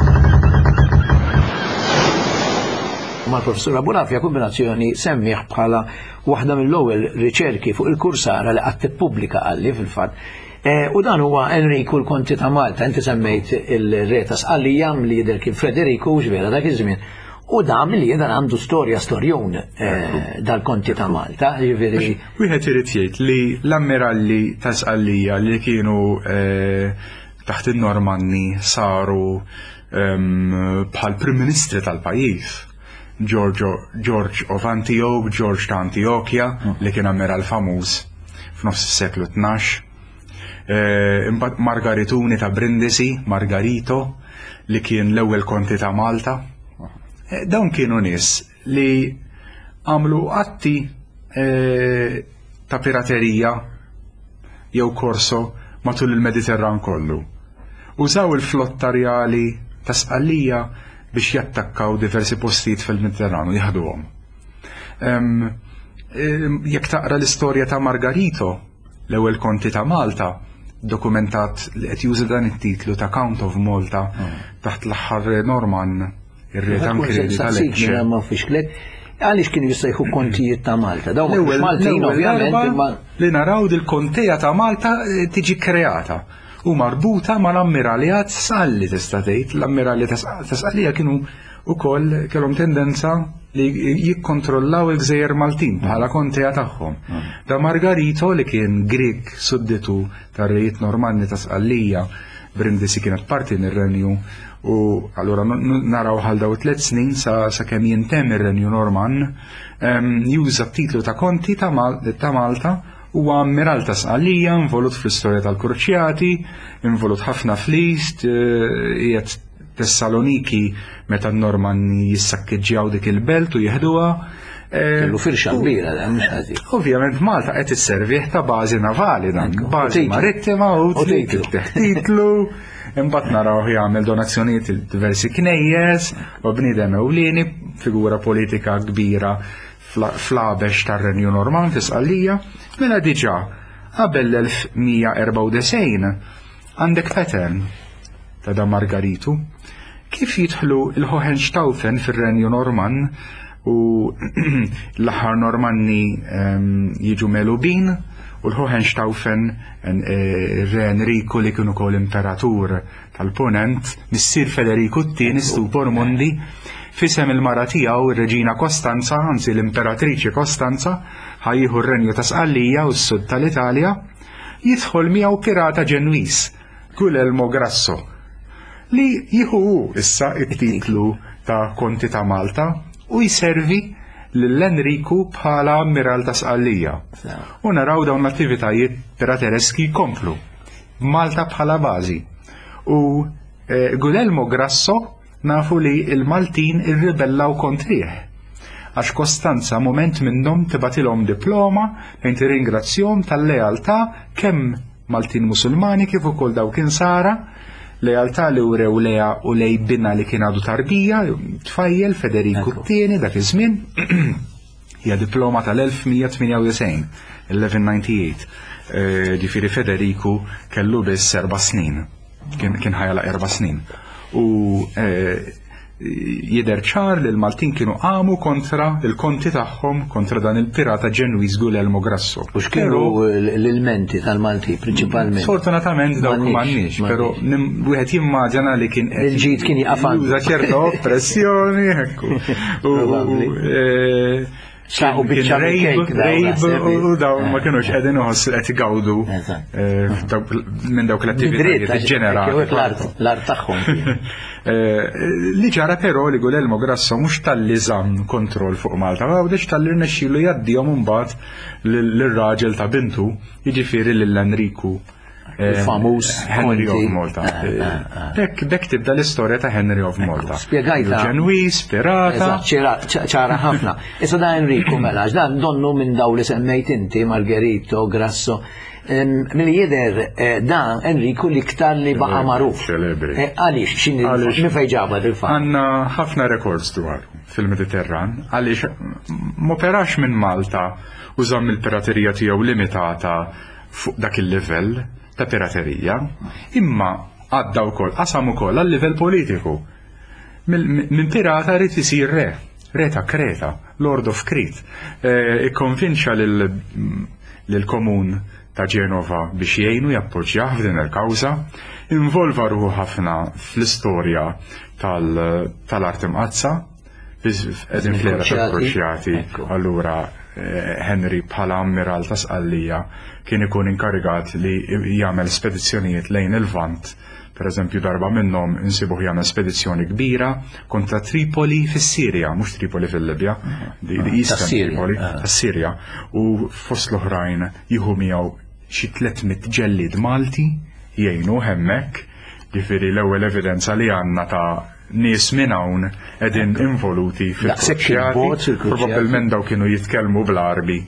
Ma' l-professur Abulafia kombinazzjoni semmiħ bħala waħda mill-ewwel riċerki fuq il-Kursara li qatt tippubblika għalli fil-fatt. U dan huwa Enrico l-Konti ta' Malta, inti semmejt il-re ta' Sqallija li jidher kien Federico ġvera dak iż-żmien. U dam li jidher għandu storjun dal-Konti ta' Malta, ġifieri. Wieħed irid jgħid li l-ammiralli ta' Sqallija li kienu taħt in-Normanni saru bħal Prim Ministri tal-pajjiż. George of Antioch, George ta' Antiochia, li kien ammiral famuż f'nofs is-seklu 12. Imbagħad Margarituni ta' Brindisi, Margarito, li kien l-ewwel konti ta' Malta. Dawn kienu nies li għamlu atti ta' piraterija jew korso matul il-Mediterran kollu. Użaw il-flotta rjali ta' Sqallija biex jattakkaw diversi postijiet fil-Mediterran u jaħduhom. Jekk taqra l-istorja ta' Margarito, l-ewwel konti ta' Malta, dokumentat li qed juża dan it-titlu ta' Count of Malta taħt l-aħħar Norman, ir-re Tancredi tal-Lecce. Għaliex kienu jissejħu kontijiet ta' Malta? Dawn mhux Maltin ovvjament li naraw dil-kontija ta' Malta tiġi kreata. U marbuta ma l-ammiralijat Sqalli tista' tgħid, l-ammirali ta' Sqallija kienu wkoll kellhom tendenza li jikkontrollaw il-Gżejjer Maltin bħala kontija tagħhom. Da Margarito li kien Grek sudditu tar-rejiet Normanni ta' Sqallija, Brindisi kienet parti mir-Renju u allura naraw ħal daw 3 snin sa kemm jintemm ir-Renju Norman, juża t-titlu ta' konti ta' Malta. Huwa ammiral ta' Sqallija, involut fl-istorja tal-Kruċjati, involut ħafna fl-East, qiegħed Tessaloniki meta n-Normanni jissakkeġġjaw dik il-belt u jeħduha. Kellu firxa kbira dan mhux ħażin. Ovvjament Malta qed isservih ta' bażi navali dan, bażi marittima u titlu. Imbagħad naraw jagħmel donazzjonijiet il diversi knejjes u bniedem ewlieni, figura politika kbira fl-Għabex tar-Renju Norman fi Sqallija, mela diġà qabel l-1194 għandek pattern ta' da Margaritu kif jidħlu il-Hohenstaufen fir-Renju Norman u l-aħħar Normanni jiġu melubin u l-Hohenstaufen Re Enrico li kienu kol imperatur tal-Punent, missier Federiku II Stupor Mundi, fisem il-mara tiegħu ir-Reġina Kostanza, anzi l-Imperatriċi Kostanza, ħajjieħu r-renju ta' Sqallija u s-sud tal-Italja, jidħol miegħu pirata Ġenwiż, Guglielmo Grasso, li jieħu issa it-titlu ta' Konti ta' Malta u jservi l-Enriku bħala ammiral ta' Sqallija. U naraw dawn l-attivitajiet piratereski komplu Malta bħala bażi. U Guglielmo Grasso nafu li il-Maltin irribellaw kontrih. Għax Kostanza moment minnhom tibatilhom diploma fejn tirringrazzjahom tal-lealtà kemm Maltin Musulmani kif ukoll dawk insara, lealtà li urew leha u lej binna li kien għadu tarbija, tfajjel Federiku II dak iż-żmien, hija diploma tal-1198, 1198. Ġifieri Federiku kellu biss 4 snin, kien ħajala 4 snin. U jidher ċar li l-Maltin kienu qamu kontra il-konti tagħhom kontra dan il-pirata Ġenwiż Guglielmo Grasso. U x'kienu l-ilmenti tal-Malti prinċipalment? Sfortunatament dawk m'għandniex, però wieħed jimmaġina li kien il-ġid kien jaqafan. Juża ċerta oppressjoni, ekku. Xaqu biċċa rejb u dawn ma kienux qegħdin iħossu qed igawdu minn dawk l-attivitajiet ġenerali. L-art tagħhom. Li ġara però li Guglielmo Grasso mhux tal-li żamm kontroll fuq Malta, għawdex tal-li rnexxielu jgħaddihom imbagħad lir-raġel ta' bintu, jiġifieri lil-Enriku. Il-famuż Henry of Malta. Bekk tibda l-istorja ta' Henry of Malta. Spiegajta. Ġenwiż, pirata. ċara ħafna. Issa da Enrico mela, dan donnu minn daw li semmejt inti, Margherito, Grasso. Milli jidher dan Enrico li ktar li baqa' magħruf. Għaliex x'inhi fejġaba il-fatt. Għandna ħafna records dwar fil-Mediterran, għaliex m'operax minn Malta u żamm il-piraterija tiegħu limitata fuq dak il-livell ta' piraterija, imma għadda wkoll qasam ukoll għal-livell politiku. Minn pirata rrid isir re ta' Kreta, Lord of Crete. Ikkonvinċa lill-komun ta' Ġenova biex jgħinu jappoġġjah f'din il-kawża, involva ruħu ħafna fl-istorja tal-art imqazza, qegħdin fl-era tal-Kruċjati, allura Henry bħala ammiral ta' Sqallija kien ikun inkarigat li jagħmel spedizzjonijiet lejn il-Vant. Pereżempju darba minnhom insibuh jagħmel spedizzjoni kbira kontra Tripoli fis-Sirja, mhux Tripoli fil-Libja, Eastern Tripoli tas-Sirja, u fost l-oħrajn jieħu miegħu xi 300 ġellid Malti jgħinu hemmhekk, jiġifieri l-ewwel evidenza li għandna ta' nies minn hawn qegħdin involuti fil-Kruċjati, probabbilment daw kienu jitkellmu bl-Arbi.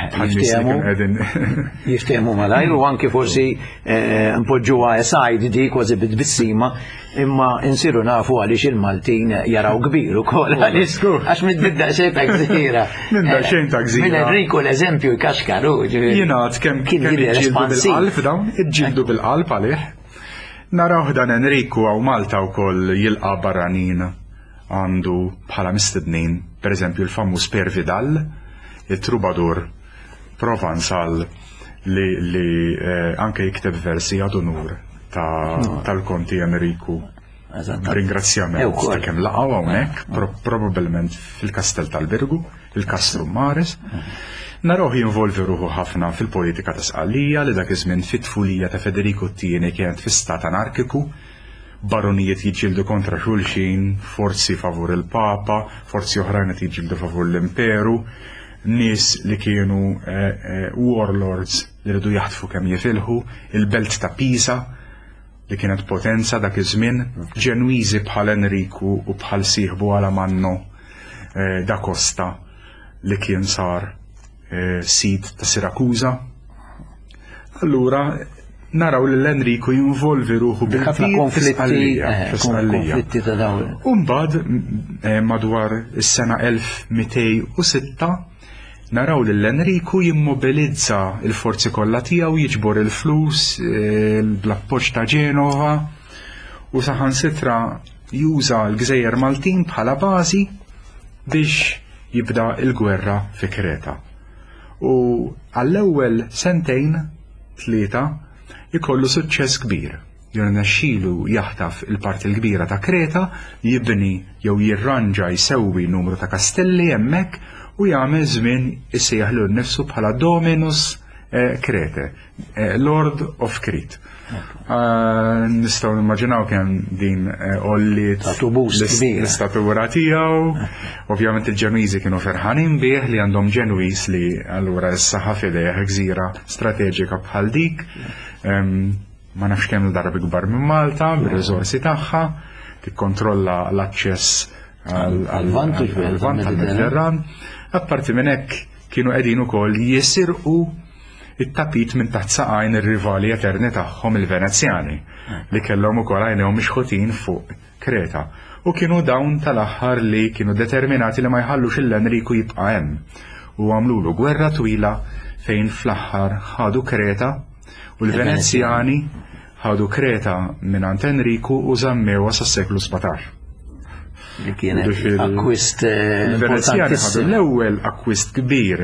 Jiftehmu malajr u anke forsi npoġġuha aside di kważi bit-bissima, imma insiru nafu għaliex il-Maltin jaraw kbir ukoll għax mid-bidda xejn ta' gżira. Minn Enrico l-eżempju jkaxkaru. Jingħad kemm kien jiġġieldu bil-qalb dawn, iġġieldu bil-qalb għalih. Naraw dan Enrico għaw Malta wkoll jilqa' barranin għandu bħala mistednin, pereżempju l-famuż Per Vidal, it-trubadur Provençal li anke jikteb versi għad onur tal-konti Enrico. Ringrazzjament ta' kemm laqgħu hawnhekk, probabbilment fil-Kastell tal-Birgu, il-Kastrum Mares. Naraw jinvolvi ruħu ħafna fil-politika ta' Sqallija li dak iż-żmien fit-tfulija ta' Federiku II kienet fi stat anarkiku, baronijiet jiġġieldu kontra xulxin, forzi favur il-Papa, forzi oħrajn qed jiġġieldu favur l-Imperu, nies li kienu warlords li rridu jaħtfu kemm jifilħu, il-belt ta' Pisa li kienet potenza dak iż-żmien, Ġenwiżi bħal Enrico u bħal sieħbu Alamanno da Costa li kien sar sit ta' Sirakuża. Allura naraw li l-Enrico jinvolvi ruħu konflitti ta' dawn. Umbagħad madwar is-sena 1206 naraw li l-Enrico jimmobilizza il-forzi kollha tiegħu, jiġbor il-flus, l-appoġġ ta' Ġenova u saħansitra juża l-Gżejjer Maltin bħala bażi biex jibda il-gwerra fi Kreta. U għall-ewwel sentejn 3 ikollu suċċess kbir. Jirnexxielu jaħtaf il-parti l-kbira ta' Kreta, jibni jew jirranġa jsewwi numru ta' kastelli hemmhekk u jagħmel żmien isejjaħlu nnifsu bħala Dominus Krete, Lord of Crete. Nistgħu nimmaġinaw kemm din ollit l-istatura tiegħu. Ovvjament il-Ġenuiżi kienu ferħanin bih li għandhom Ġenuiż li allura issa ħafidejh gżira strateġika bħal dik. Ma nafx kemm il-darba kbar minn Malta, bir-riżorsi tagħha, tikkontrolla l-aċċess għall-vant tal-Mediterran. Apparti minn hekk kienu qegħdin ukoll jisirqu it-tapit minn taħt saqajn ir-rivali eterni tagħhom il-Venezjani li kellhom ukoll għajnejhom mixħutin fuq Kreta. U kienu dawn tal-aħħar li kienu determinati li ma jħallux il-Enriku jibqa' hemm. U għamlulu gwerra twila fejn fl-aħħar ħadu Kreta u l-Venezjani ħadu Kreta mingħand Enriku u żammewha sas-seklu 17. Li kienet akkwist il-Venezjani ħadu l-ewwel akkwist kbir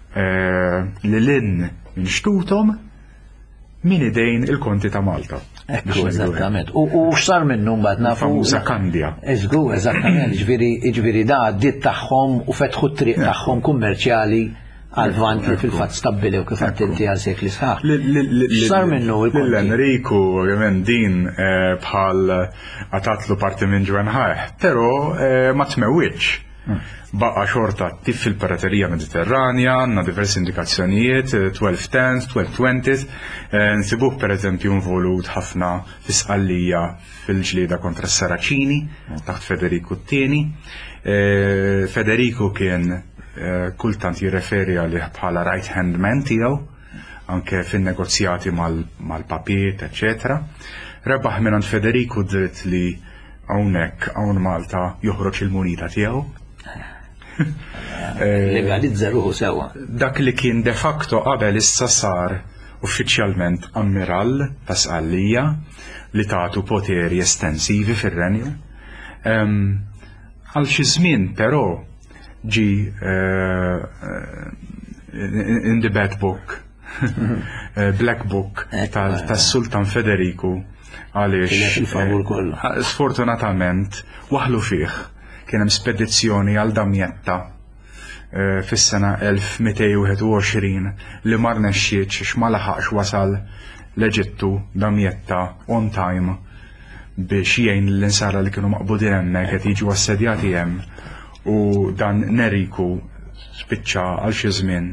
lil-in minn xtutom min idejn il-konti ta' Malta. Ekku, eżattament. U x'sar minnu mbagħad nafu. Famuża Kandja. Eżattament, ġifieri da għaddiet tagħhom u fetħu t-triq tagħhom kummerċjali għal-vant li fil-fatt stabbilew kif għadt inti għal sekli sħaħ. X'sar minnu l-Enriku ovvjament din bħal għatatlu parti minn ġwenħajh, però ma tmewwitx. Baqa xorta tif fil-piraterija Mediterranja, għandna diversi indikazzjonijiet, 1210s, 1220s, nsibuh per eżempju involut ħafna fis-Qallija fil-ġlieda kontra s-Saraċini, taħt Federiku t-tieni. Federiku kien kultant jirreferi għalih bħala right hand man tiegħu, anke fin-negozjati mal-papiet, eċetera. Rebaħ minn Federiku dritt li hawnhekk hawn Malta joħroġ il-munita tiegħu. Legalizza ruħu sewa. Dak li kien de facto qabel issa sar uffiċjalment ammiral ta' Sqallija li tagħtu poteri estensivi fir-Renju. Għal xi żmien però ġi in the bad book, black book tas-Sultan Federiku għaliex sfortunatament waħlu fih kien hemm spedizzjoni għal Damietta fis-sena 1221 li ma rnexxietx x'ma laħaqx wasal l-Eġittu Damietta on time biex jgħin l-insara li kienu maqbudin hemmhekk qed jiġu assedjati hemm. U dan Neriku spiċċa għal xi żmien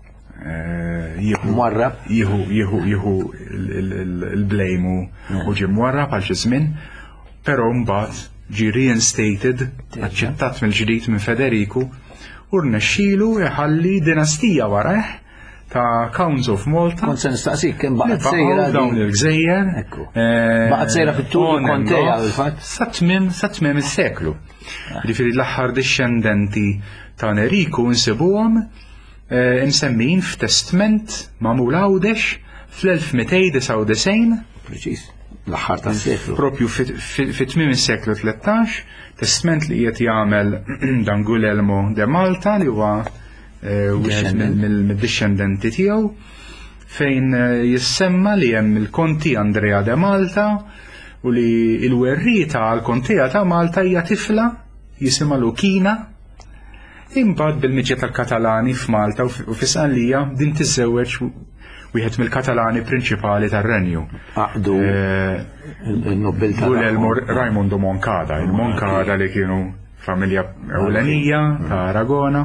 jieħu il-blejmu u ġie mwarrab għal xi żmien, però mbagħad ġie reinstated, aċċettat mill-ġdid minn Federiku u rnexxielu iħalli dinastija warah ta' Counts of Malta. Kont se nistaqsik kemm baqgħet sejra dawn il-gżejjer. Baqgħet sejra fit-tul kontejja fil-fatt. Sa tmiem is-seklu. Jiġifieri l-aħħar dixxendenti ta' Neriku nsibuhom imsemmin f'testament magħmul Għawdex fl-1299. Preċiż. L-aħħar tas-seklu. Propju fit-tmiem is-seklu 13, testament li qiegħed jagħmel dan Guglielmo de Malta li huwa mill-discendenti tiegħu fejn jissemma li hemm il-konti Andrea de Malta u li l-werrita għall-kontija ta' Malta hija tifla jisimha Lukina. Imbagħad bil-miġja tal-Katalani f'Malta u fis-Sqallija din tiżżewweġ wieħed mill-Katalani prinċipali tar-Renju. Aqdu il-nobiltà Guglielmo Raimondo Moncada, il-Moncada li kienu familja ewlenija ta' Aragona.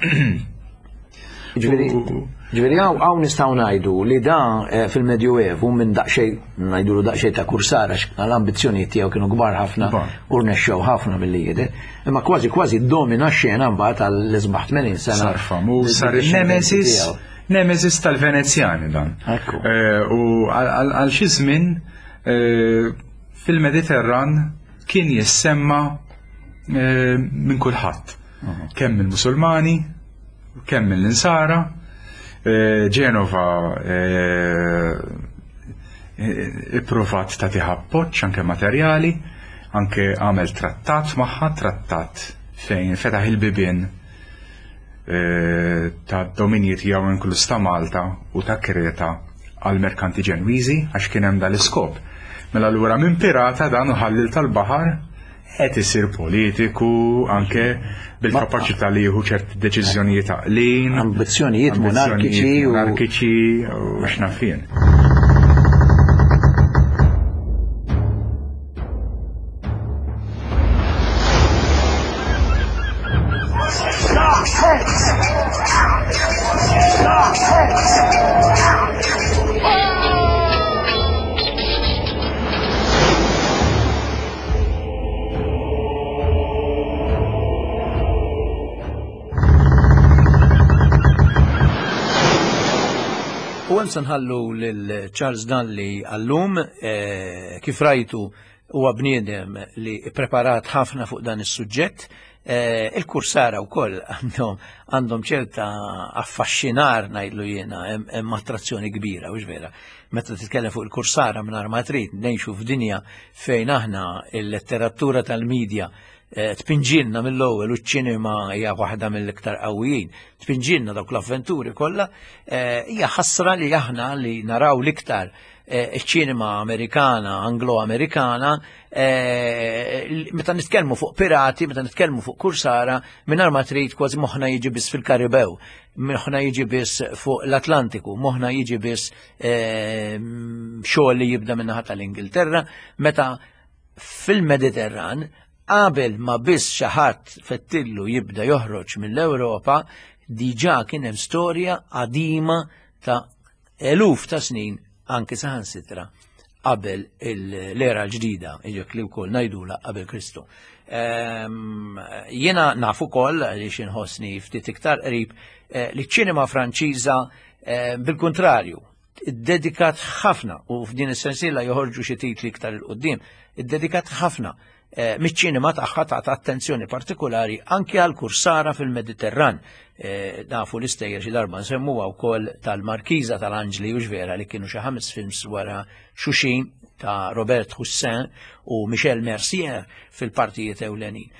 Ġifieri hawn nistgħu ngħidu li dan fil-Medjuevu minn daqsxejn ngħidulu daqsxejn ta' kursara l-ambizzjonijiet tiegħu kienu kbar ħafna u rnexxew ħafna milli jidher, imma kważi domina x-xena mbagħad tal-87 sena. Sar famuż, sar il-nemesis tal-Venezjani dan. U għal xi żmien fil-Mediterran kien jissemma minn kulħadd. Kemm il-Musulmani, kemm mill-insara, Ġenova ipprovat tagħti appoġġ anke materjali, anke għamel trattat magħha, trattat fejn fetaħ il-bibien ta' dominji tiegħu inkluż ta' Malta u ta' Kreta għal merkanti Ġenwiżi għax kien hemm dal-iskop. Mela allura minn pirata dan uħallil tal-baħar qed isir politiku anke bil-kapaċità li jieħu ċerti deċiżjonijiet għaqlin, ambizzjonijiet monarkiċi u x'nafien. U għem nħallu l-Charles Darnley għallum, kif rajtu huwa bniedem li preparat ħafna fuq dan is-suġġett. Il-kursara wkoll għandhom ċerta affaxxinar ngħidlu jiena, hemm attrazzjoni kbira, mhux vera. Meta titkellem fuq il-kursara mingħajr ma trid ngħixu f'dinja fejn aħna il-letteratura tal-medja tpinġilna mill-ewwel u ċ-ċinema hija waħda mill-iktar qawwijin, tpinġilna dawk l-avventuri kollha, hija ħasra li aħna li naraw l-iktar ċ-ċinema Amerikana, Anglo-Amerikana, meta nitkellmu fuq pirati, meta nitkellmu fuq kursara, mingħajr ma trid kważi moħħna jiġi biss fil-Karibew, moħħna jiġi biss fuq l-Atlantiku, moħħna jiġi biss xogħol li jibda min-naħa tal-Ingilterra, meta fil-Mediterran qabel ma biss xi ħadd fettillu jibda joħroġ mill-Ewropa, diġà kien hemm storja qadima ta' eluf ta' snin anke saħansitra qabel l-era l-ġdida, jiġek li wkoll ngħidula qabel Kristu. Jiena naf ukoll għaliex inħossni ftit iktar qrib li ċ-ċinema Franċiża bil-kuntrarju iddedikat ħafna u f'din is-sensiela joħorġu xi titli iktar il-qudiem, iddedikat ħafna miċ-ċinema tagħha ta' attenzjoni partikolari anke għal kursara fil-Mediterran. Nafu l-istejjer xi darba nsemmuha wkoll tal-Markiża tal-Anġli u ġvera li kienu xi 5 films wara xuxin ta' Robert Hossein u Michel Mercier fil-partijiet ewlenin.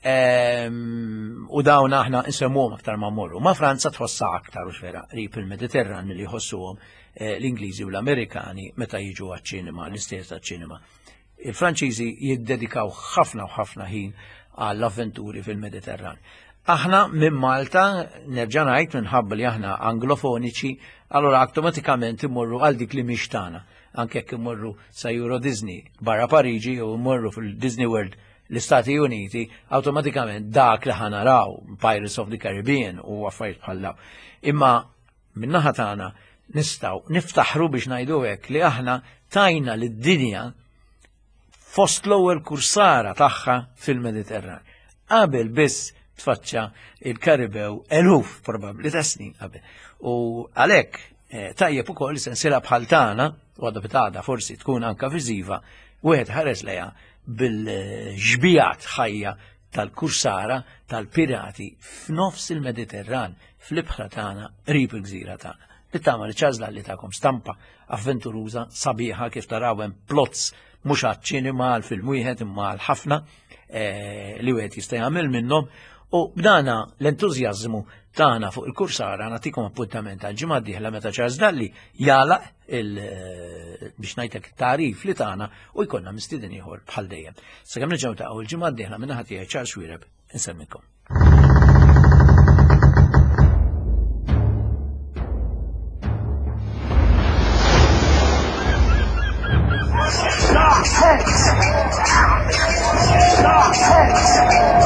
U dawn aħna nsemmuhom aktar ma mmorru. Ma Franza tħossha aktar u ġvera qrib il-Mediterran li jħossuhom l-Ingliżi u l-Amerikani meta jiġu għaċ-ċinema, l-istess taċ-ċinema. Il-Franċiżi jiddedikaw ħafna u ħafna ħin għall-avventuri fil-Mediterran. Aħna minn Malta, nerġa' ngħid minħabba li aħna anglofoniċi, allura awtomatikament immorru għal dik li mhix tagħna. Anke jekk immorru sa Euro Disney barra Pariġi u mmorru fil-Disney World l-Istati Uniti, awtomatikament dak li ħanaraw Pirates of the Caribbean u affarijiet bħal dawn. Imma min-naħa tagħna nistgħu niftaħru biex ngħidu hekk li aħna tajna lid-dinja fost l-ewwel kursara tagħha fil-Mediterran. Qabel biss tfaċċa il-Karibew eluf probabbli ta' snin qabel. U għalhekk tajjeb ukoll sensiela bħal tagħna, u għadha bitada forsi tkun anke viżiva, wieħed ħares lejha bil-ġbijat ħajja tal-kursara tal-pirati f'nofs il-Mediterran, fl-ibħra tagħna qrib il-gżira tagħna. Nittama li ċażla li tagħkom stampa avventuruża sabiħa kif taraw hemm plots mhux għaċ-ċinema għal film wieħed imma għal ħafna li wieħed jista' jagħmel minnhom u bdana l-entużjażmu tagħna fuq il-kursara nagħtikom appuntament għal ġimgħa d-dieħla meta Charles Darnley jagħlaq biex ngħidlek it-tarif li tagħna u jkollna mistieden ieħor bħal dejjem. Sakemm niġgħu taqgħu l-ġimgħa d-dieħla minn naħa tiegħi Charles Wireb insemmilkom. Dark Heads!